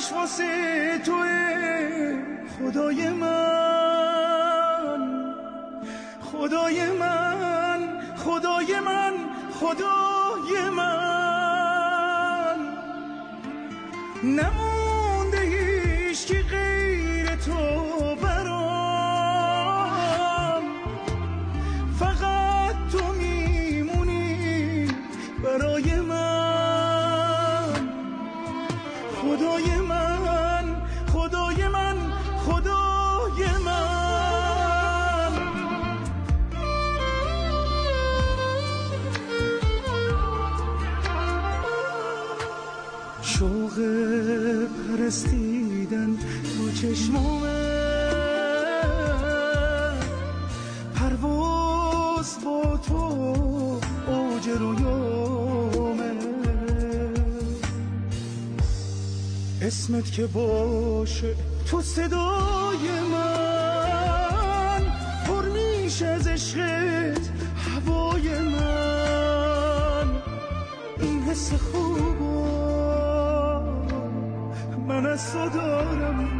واسه توه خدای من، خدای من، خدای من، خدای من. نمونده هیچ کی غیر تو برام، فقط تو میمونی برای من. خدای من، خدای من، خدای من. شوق پرستیدن تو چشمامه، پرواز با تو اوج رویامه. اسمت که باشه تو صدای من، پر میشه از عشقت هوای من. این حس خوبو من از تو دارم،